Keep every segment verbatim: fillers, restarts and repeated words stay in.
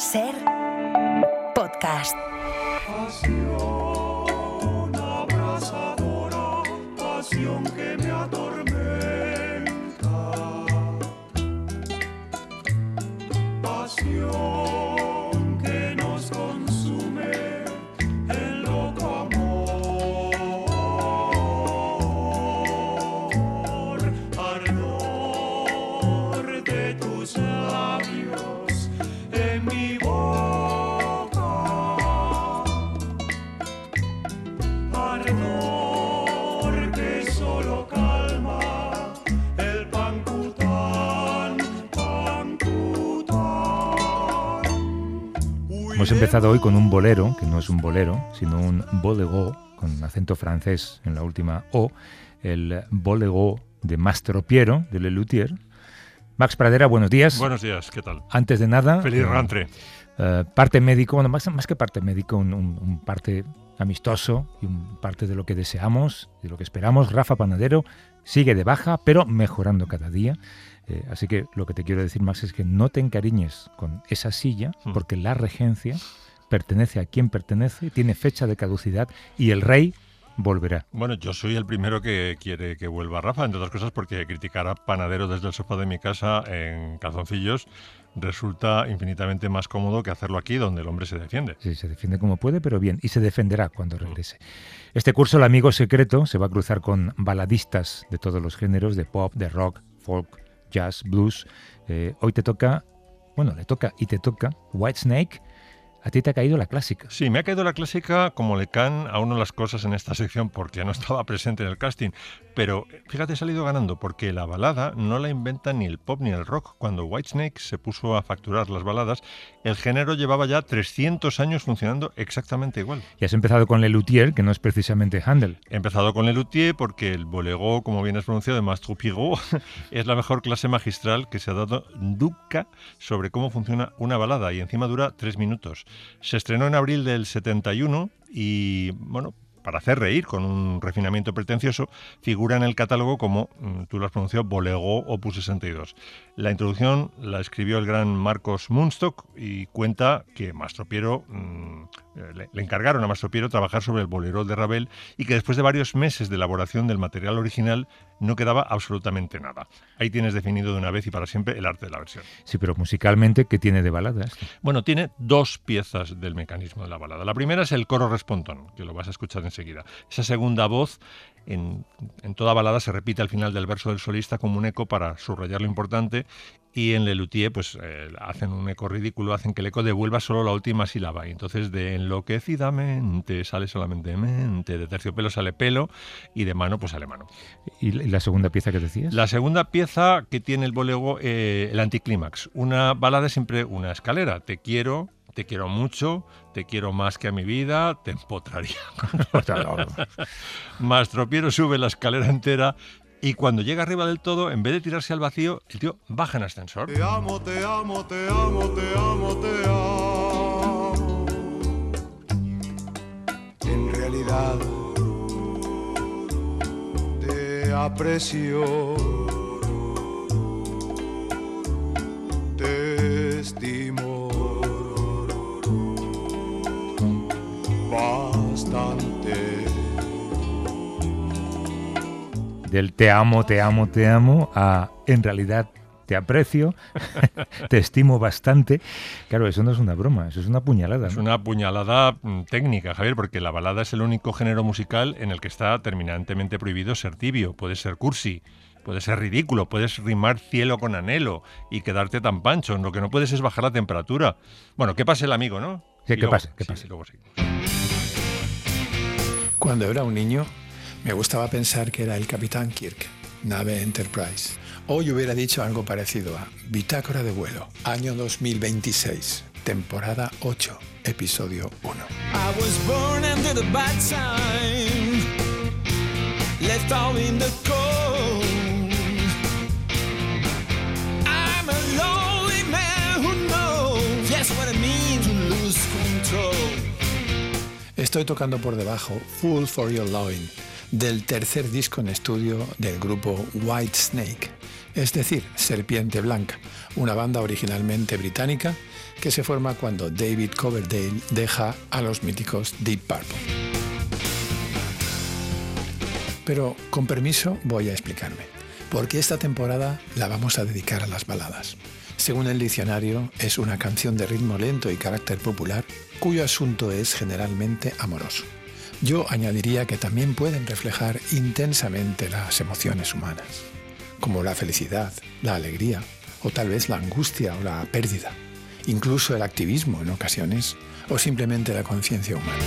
Ser podcast. Pasión abrasadora, pasión que me atormenta. Pasión que nos consume en loco amor. Ardor de tus labios en mi boca. Ardor que solo calma el pancután, pancután. Hemos empezado hoy con un bolero, que no es un bolero, sino un bolero, con acento francés en la última O, el bolero de Mastro Piero, de Lelutier. Max Pradera, buenos días. Buenos días, ¿qué tal? Antes de nada... Feliz eh, rentre. eh, parte médico, bueno, más, más que parte médico, un, un, un parte amistoso y un parte de lo que deseamos, de lo que esperamos. Rafa Panadero sigue de baja, pero mejorando cada día. Eh, así que lo que te quiero decir, Max, es que no te encariñes con esa silla, Mm. porque la regencia pertenece a quien pertenece, tiene fecha de caducidad y el rey volverá. Bueno, yo soy el primero que quiere que vuelva Rafa, entre otras cosas porque criticar a Panadero desde el sofá de mi casa en calzoncillos resulta infinitamente más cómodo que hacerlo aquí, donde el hombre se defiende. Sí, se defiende como puede, pero bien, y se defenderá cuando regrese. Este curso, el amigo secreto, se va a cruzar con baladistas de todos los géneros, de pop, de rock, folk, jazz, blues. Eh, hoy te toca, bueno, le toca y te toca Whitesnake. A ti te ha caído la clásica. Sí, me ha caído la clásica como le caen a uno las cosas en esta sección porque no estaba presente en el casting. Pero fíjate, he salido ganando porque la balada no la inventa ni el pop ni el rock. Cuando Whitesnake se puso a facturar las baladas, el género llevaba ya trescientos años funcionando exactamente igual. Y has empezado con Lelutier, que no es precisamente Handel. He empezado con Lelutier porque el bolero, como bien has pronunciado, de Mastro Piero, es la mejor clase magistral que se ha dado nunca sobre cómo funciona una balada y encima dura tres minutos. Se estrenó en abril del setenta y uno y, bueno, para hacer reír con un refinamiento pretencioso, figura en el catálogo como, tú lo has pronunciado, Bolero Opus sesenta y dos. La introducción la escribió el gran Marcos Munstock y cuenta que Mastro Piero, mmm, le, le encargaron a Mastro Piero trabajar sobre el bolero de Ravel y que después de varios meses de elaboración del material original no quedaba absolutamente nada. Ahí tienes definido de una vez y para siempre el arte de la versión. Sí, pero musicalmente, ¿qué tiene de baladas? Bueno, tiene dos piezas del mecanismo de la balada. La primera es el coro respondón, que lo vas a escuchar enseguida. Esa segunda voz, en, en toda balada se repite al final del verso del solista como un eco para subrayar lo importante, y en Lelutier pues eh, hacen un eco ridículo, hacen que el eco devuelva solo la última sílaba, y entonces de enloquecidamente sale solamente mente, de terciopelo sale pelo, y de mano pues sale mano. ¿Y la segunda pieza que decías? La segunda pieza que tiene el bolero, eh, el anticlímax. Una balada es siempre una escalera. Te quiero, te quiero mucho, te quiero más que a mi vida, te empotraría. Mastro Piero sube la escalera entera y cuando llega arriba del todo, en vez de tirarse al vacío, el tío baja en ascensor. Te amo, te amo, te amo, te amo, te amo. En realidad te aprecio, te estimo bastante. Del te amo, te amo, te amo, a en realidad te aprecio, te estimo bastante. Claro, eso no es una broma, eso es una puñalada, Es ¿no? una puñalada mm, técnica, Javier, porque la balada es el único género musical en el que está terminantemente prohibido ser tibio. Puede ser cursi, puede ser ridículo, puedes rimar cielo con anhelo y quedarte tan pancho. Lo que no puedes es bajar la temperatura. Bueno, que pase el amigo, ¿no? Sí, Y que luego- pase, que sí, pase. luego sí. Cuando era un niño, me gustaba pensar que era el Capitán Kirk, nave Enterprise. Hoy hubiera dicho algo parecido a Bitácora de vuelo, año dos mil veintiséis, temporada ocho, episodio uno. I was born under the bad time, left all in the cold. I'm a lonely man who knows just what it means to lose control. Estoy tocando por debajo Fool for Your Loving, del tercer disco en estudio del grupo Whitesnake, es decir, Serpiente Blanca, una banda originalmente británica que se forma cuando David Coverdale deja a los míticos Deep Purple. Pero con permiso voy a explicarme, porque esta temporada la vamos a dedicar a las baladas. Según el diccionario, es una canción de ritmo lento y carácter popular cuyo asunto es generalmente amoroso. Yo añadiría que también pueden reflejar intensamente las emociones humanas, como la felicidad, la alegría, o tal vez la angustia o la pérdida, incluso el activismo en ocasiones, o simplemente la conciencia humana.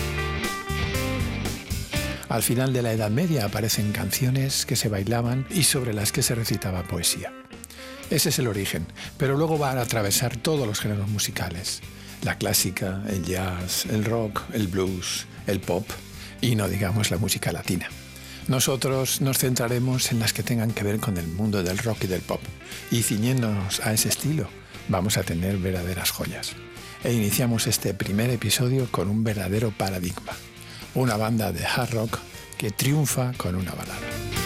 Al final de la Edad Media aparecen canciones que se bailaban y sobre las que se recitaba poesía. Ese es el origen, pero luego van a atravesar todos los géneros musicales. La clásica, el jazz, el rock, el blues, el pop y no digamos la música latina. Nosotros nos centraremos en las que tengan que ver con el mundo del rock y del pop, y ciñéndonos a ese estilo vamos a tener verdaderas joyas. E iniciamos este primer episodio con un verdadero paradigma, una banda de hard rock que triunfa con una balada.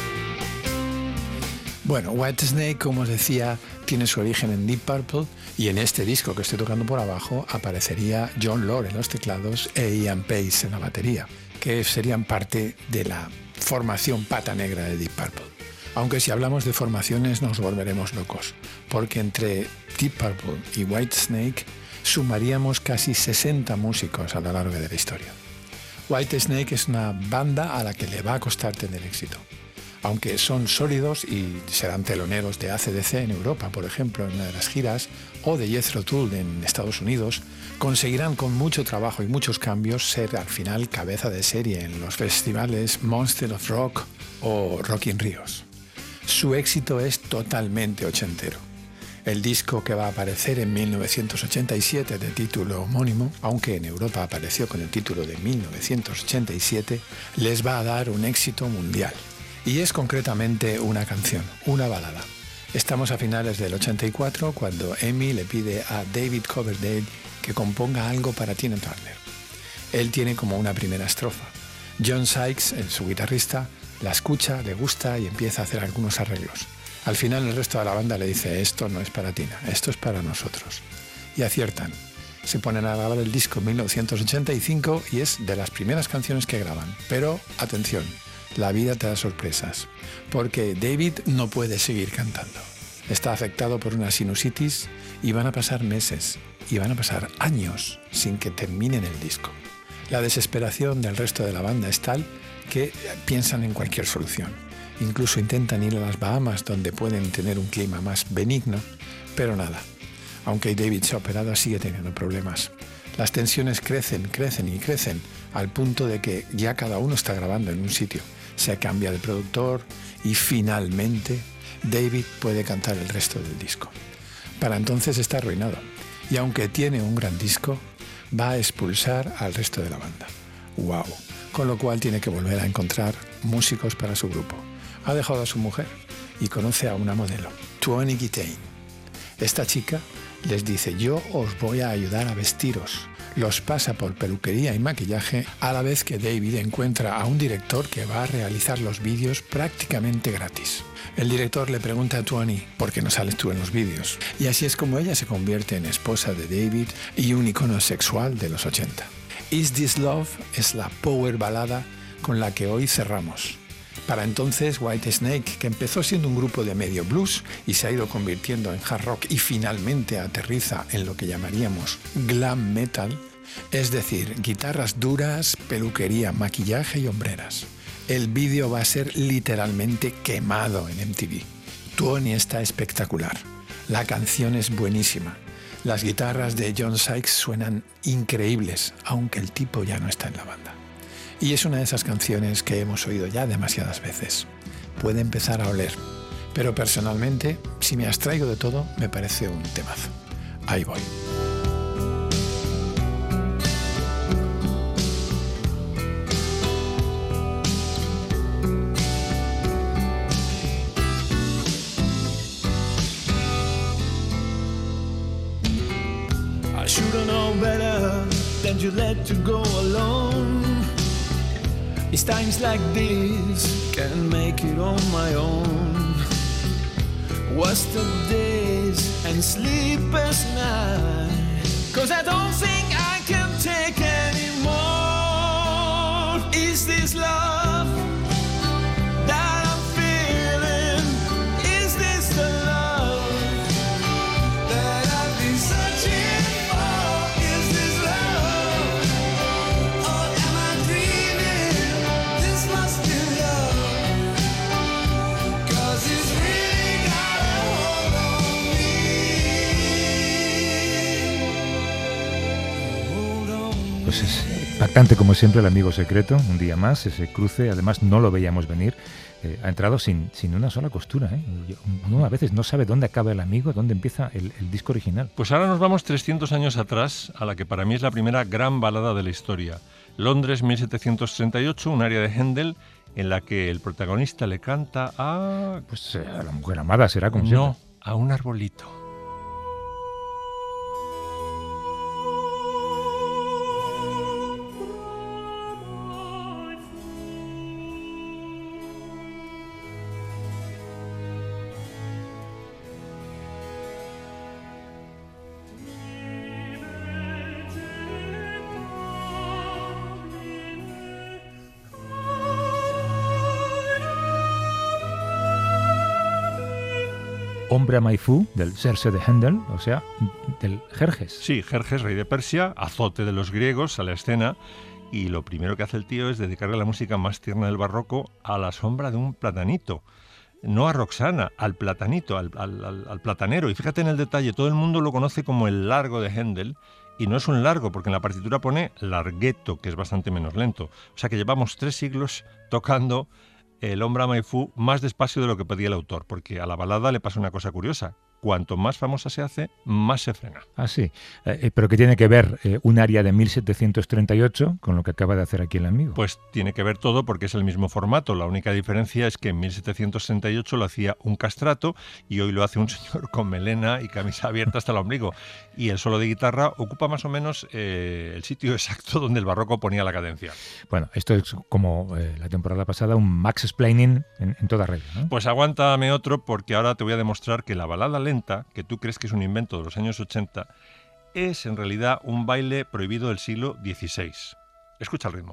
Bueno, Whitesnake, como os decía, tiene su origen en Deep Purple y en este disco que estoy tocando por abajo aparecería Jon Lord en los teclados e Ian Pace en la batería, que serían parte de la formación pata negra de Deep Purple. Aunque si hablamos de formaciones nos volveremos locos, porque entre Deep Purple y Whitesnake sumaríamos casi sesenta músicos a lo largo de la historia. Whitesnake es una banda a la que le va a costar tener éxito. Aunque son sólidos y serán teloneros de A C D C en Europa, por ejemplo, en una de las giras, o de Jethro Tull en Estados Unidos, conseguirán con mucho trabajo y muchos cambios ser al final cabeza de serie en los festivales Monster of Rock o Rock in Ríos. Su éxito es totalmente ochentero. El disco que va a aparecer en mil novecientos ochenta y siete de título homónimo, aunque en Europa apareció con el título de mil novecientos ochenta y siete, les va a dar un éxito mundial. Y es concretamente una canción, una balada. Estamos a finales del ochenta y cuatro cuando Amy le pide a David Coverdale que componga algo para Tina Turner. Él tiene como una primera estrofa. John Sykes, el, su guitarrista, la escucha, le gusta y empieza a hacer algunos arreglos. Al final el resto de la banda le dice: esto no es para Tina, esto es para nosotros. Y aciertan. Se ponen a grabar el disco en mil novecientos ochenta y cinco y es de las primeras canciones que graban. Pero, atención, la vida te da sorpresas, porque David no puede seguir cantando. Está afectado por una sinusitis y van a pasar meses, y van a pasar años sin que terminen el disco. La desesperación del resto de la banda es tal que piensan en cualquier solución. Incluso intentan ir a las Bahamas, donde pueden tener un clima más benigno, pero nada. Aunque David se ha operado, sigue teniendo problemas. Las tensiones crecen, crecen y crecen, al punto de que ya cada uno está grabando en un sitio. Se cambia de productor y finalmente David puede cantar el resto del disco. Para entonces está arruinado y aunque tiene un gran disco, va a expulsar al resto de la banda. ¡Wow! Con lo cual tiene que volver a encontrar músicos para su grupo. Ha dejado a su mujer y conoce a una modelo, Tuoni Gitain. Esta chica les dice: yo os voy a ayudar a vestiros. Los pasa por peluquería y maquillaje, a la vez que David encuentra a un director que va a realizar los vídeos prácticamente gratis. El director le pregunta a Tuoni: ¿por qué no sales tú en los vídeos? Y así es como ella se convierte en esposa de David y un icono sexual de los ochenta. Is This Love es la power balada con la que hoy cerramos. Para entonces, Whitesnake, que empezó siendo un grupo de medio blues y se ha ido convirtiendo en hard rock y finalmente aterriza en lo que llamaríamos glam metal, es decir, guitarras duras, peluquería, maquillaje y hombreras. El vídeo va a ser literalmente quemado en M T V. Tuoni está espectacular. La canción es buenísima. Las guitarras de John Sykes suenan increíbles, aunque el tipo ya no está en la banda. Y es una de esas canciones que hemos oído ya demasiadas veces. Puede empezar a oler, pero personalmente, si me abstraigo de todo, me parece un temazo. Ahí voy. I should have known better than to let you go alone. It's times like this can make it on my own. Wasted days and sleepless nights, 'cause I don't think I can take anymore. Is this love that I'm feeling? Is this the love that I've been searching for? Is this love, or am I dreaming? This must be love, 'cause it's really got a hold on me. Hold on me. Pues es impactante como siempre el amigo secreto, un día más, ese cruce, además no lo veíamos venir, eh, ha entrado sin, sin una sola costura. ¿eh? Uno a veces no sabe dónde acaba el amigo, dónde empieza el, el disco original. Pues ahora nos vamos trescientos años atrás, a la que para mí es la primera gran balada de la historia. Londres, mil setecientos treinta y ocho, un aria de Händel en la que el protagonista le canta a... Pues eh, a la mujer amada será como No, siempre. a un arbolito. Hombre a Maifú, del Serse de Händel, o sea, del Jerjes. Sí, Jerjes, rey de Persia, azote de los griegos, a la escena, y lo primero que hace el tío es dedicarle la música más tierna del barroco a la sombra de un platanito. No a Roxana, al platanito, al, al, al, al platanero. Y fíjate en el detalle, todo el mundo lo conoce como el largo de Händel, y no es un largo, porque en la partitura pone largueto, que es bastante menos lento. O sea que llevamos tres siglos tocando el Hombre a Maifú más despacio de lo que pedía el autor, porque a la balada le pasa una cosa curiosa. Cuanto más famosa se hace, más se frena. Ah, sí. Eh, ¿Pero qué tiene que ver eh, un aria de mil setecientos treinta y ocho con lo que acaba de hacer aquí el amigo? Pues tiene que ver todo porque es el mismo formato. La única diferencia es que en mil setecientos treinta y ocho lo hacía un castrato y hoy lo hace un señor con melena y camisa abierta hasta el ombligo. Y el solo de guitarra ocupa más o menos eh, el sitio exacto donde el barroco ponía la cadencia. Bueno, esto es como eh, la temporada pasada, un max-explaining en, en toda regla, ¿no? Pues aguántame otro, porque ahora te voy a demostrar que la balada lenta, que tú crees que es un invento de los años ochenta, es en realidad un baile prohibido del siglo dieciséis. Escucha el ritmo.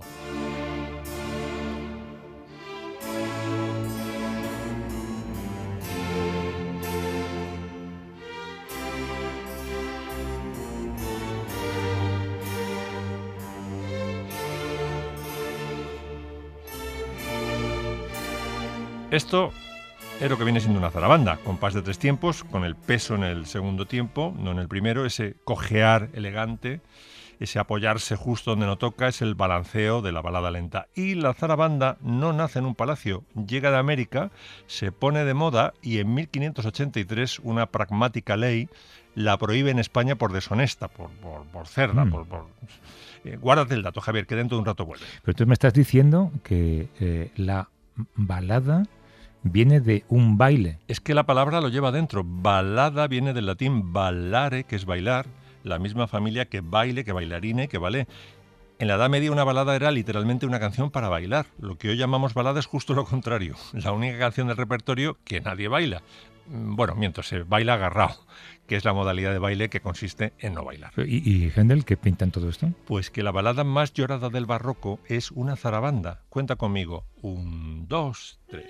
Esto es lo que viene siendo una zarabanda, compás de tres tiempos, con el peso en el segundo tiempo, no en el primero, ese cojear elegante, ese apoyarse justo donde no toca, es el balanceo de la balada lenta. Y la zarabanda no nace en un palacio, llega de América, se pone de moda y en mil quinientos ochenta y tres una pragmática ley la prohíbe en España por deshonesta, por, por, por cerda, Mm. por... por... Eh, guárdate el dato, Javier, que dentro de un rato vuelve. Pero tú me estás diciendo que eh, la balada viene de un baile. Es que la palabra lo lleva dentro. Balada viene del latín ballare, que es bailar, la misma familia que baile, que bailarine, que ballet. En la Edad Media una balada era literalmente una canción para bailar. Lo que hoy llamamos balada es justo lo contrario. La única canción del repertorio que nadie baila. Bueno, mientras se baila agarrado, que es la modalidad de baile que consiste en no bailar. ¿Y, y Händel qué pinta en todo esto? Pues que la balada más llorada del barroco es una zarabanda. Cuenta conmigo. Un, dos, tres.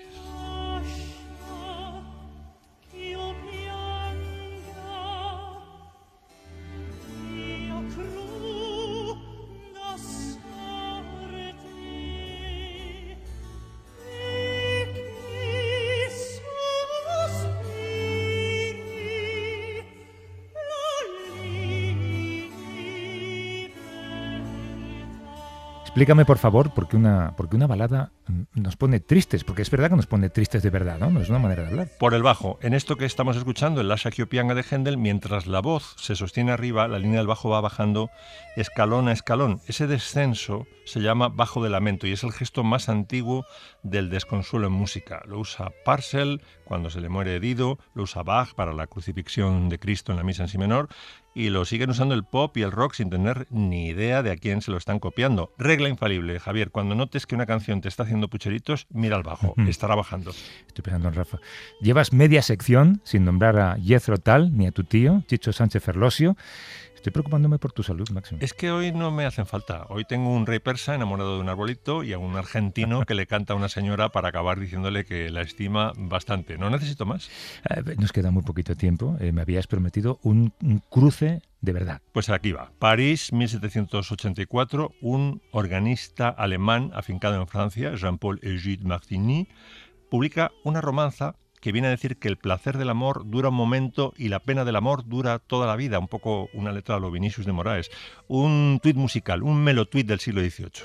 Explícame, por favor, por qué una, por qué una balada nos pone tristes, porque es verdad que nos pone tristes de verdad, ¿no? No es una manera de hablar. Por el bajo. En esto que estamos escuchando, el Lascia Chiopianga de Händel, mientras la voz se sostiene arriba, la línea del bajo va bajando escalón a escalón. Ese descenso se llama bajo de lamento y es el gesto más antiguo del desconsuelo en música. Lo usa Parcel cuando se le muere Dido, lo usa Bach para la crucifixión de Cristo en la misa en si menor, y lo siguen usando el pop y el rock sin tener ni idea de a quién se lo están copiando. Regla infalible, Javier, cuando notes que una canción te está haciendo pucheritos, mira al bajo, Ujú. estará bajando. Estoy pensando en Rafa. Llevas media sección sin nombrar a Jethro Tull ni a tu tío, Chicho Sánchez Ferlosio. Estoy preocupándome por tu salud, Máximo. Es que hoy no me hacen falta. Hoy tengo un rey persa enamorado de un arbolito y a un argentino que le canta a una señora para acabar diciéndole que la estima bastante. ¿No necesito más? Eh, nos queda muy poquito tiempo. Eh, me habías prometido un, un cruce de verdad. Pues aquí va. París, mil setecientos ochenta y cuatro, un organista alemán afincado en Francia, Jean-Paul Egide Martigny, publica una romanza que viene a decir que el placer del amor dura un momento y la pena del amor dura toda la vida. Un poco una letra a lo Vinicius de Moraes. Un tuit musical, un melotuit del siglo dieciocho.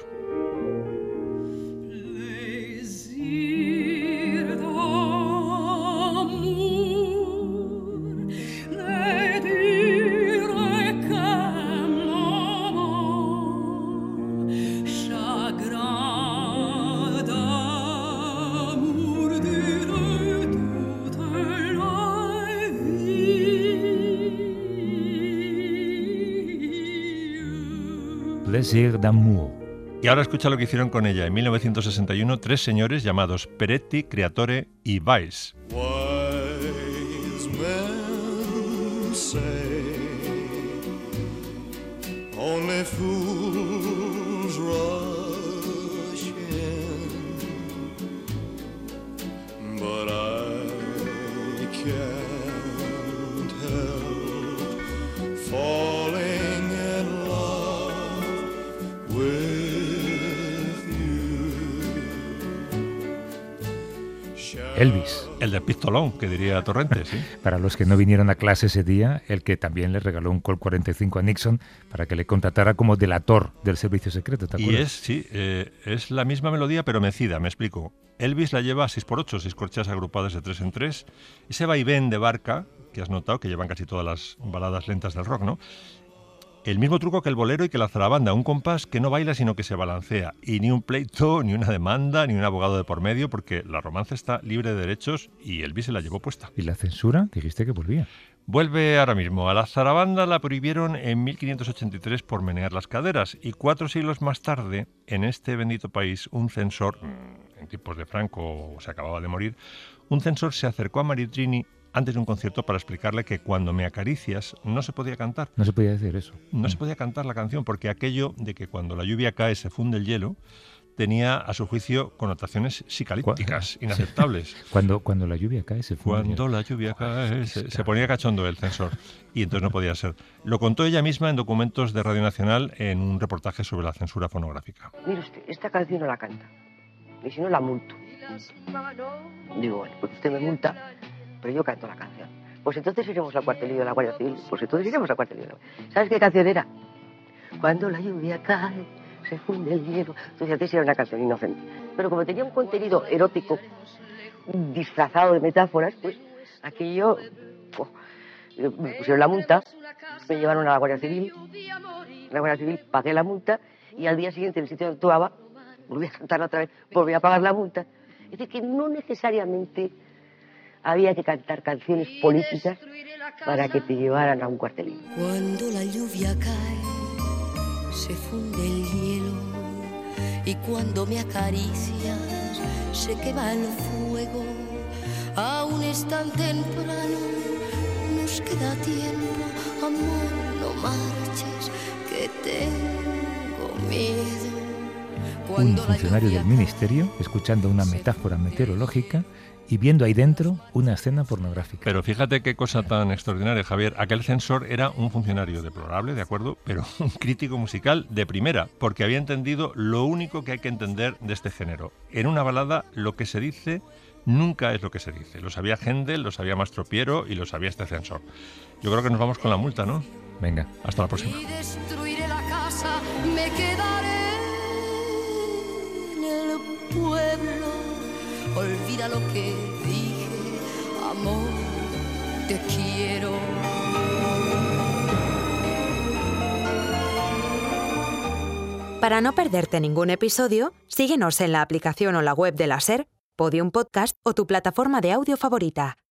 Plaisir d'amour, le dire qu'un moment, chagrin d'amour dure toute la vie. Plaisir d'amour. Y ahora escucha lo que hicieron con ella en mil novecientos sesenta y uno tres señores llamados Peretti, Creatore y Weiss. Wise men say only fools rush in, but I can't help falling in love with you. Elvis. El del pistolón, que diría Torrente, sí. Para los que no vinieron a clase ese día, el que también le regaló un Colt cuarenta y cinco a Nixon para que le contratara como delator del servicio secreto, ¿te Y acuerdas? es, sí, eh, es la misma melodía pero mecida, me explico. Elvis la lleva a seis por ocho, seis corcheas agrupadas de tres en tres. Ese vaivén de barca, que has notado que llevan casi todas las baladas lentas del rock, ¿no? El mismo truco que el bolero y que la zarabanda, un compás que no baila sino que se balancea. Y ni un pleito, ni una demanda, ni un abogado de por medio, porque la romance está libre de derechos y Elvis se la llevó puesta. ¿Y la censura? Dijiste que volvía. Vuelve ahora mismo. A la zarabanda la prohibieron en mil quinientos ochenta y tres por menear las caderas y cuatro siglos más tarde, en este bendito país, un censor, en tiempos de Franco se acababa de morir, un censor se acercó a Maritrini antes de un concierto para explicarle que cuando me acaricias no se podía cantar. No se podía decir eso. No se podía cantar la canción porque aquello de que cuando la lluvia cae se funde el hielo tenía, a su juicio, connotaciones psicalípticas, Cu- inaceptables. Cuando, cuando la lluvia cae se funde. Cuando la lluvia cae, se, se ponía cachondo el censor y entonces no podía ser. Lo contó ella misma en documentos de Radio Nacional en un reportaje sobre la censura fonográfica. Mire usted, esta canción no la canta. Y si no, la multo. Digo, bueno, pues usted me multa, pero yo canto la canción. Pues entonces iremos al cuartelillo de la Guardia Civil. Pues entonces iremos al cuartelillo de la Guardia Civil. ¿Sabes qué canción era? Cuando la lluvia cae, se funde el hielo. Entonces antes era una canción inocente. Pero como tenía un contenido erótico disfrazado de metáforas, pues aquello... Oh, me pusieron la multa, me llevaron a la Guardia Civil. En la Guardia Civil pagué la multa y al día siguiente en el sitio donde actuaba volví a cantarla otra vez, volví a pagar la multa. Es decir, que no necesariamente había que cantar canciones políticas para que te llevaran a un cuartelillo. Cuando la lluvia cae, se funde el hielo, y cuando me acaricias, se quema el fuego. Aún es tan temprano, nos queda tiempo, amor, no marches, que tengo miedo. Un Cuando la funcionario lluvia del ministerio escuchando una metáfora meteorológica y viendo ahí dentro una escena pornográfica. Pero fíjate qué cosa tan extraordinaria, Javier. Aquel censor era un funcionario deplorable, de acuerdo, pero un crítico musical de primera, porque había entendido lo único que hay que entender de este género. En una balada, lo que se dice nunca es lo que se dice. Lo sabía Händel, lo sabía Mastropiero y lo sabía este censor. Yo creo que nos vamos con la multa, ¿no? Venga. Hasta la próxima. Y destruiré la casa, me quedaré en el pueblo. Olvida lo que dije, amor, te quiero. Para no perderte ningún episodio, síguenos en la aplicación o la web de la SER, Podium Podcast o tu plataforma de audio favorita.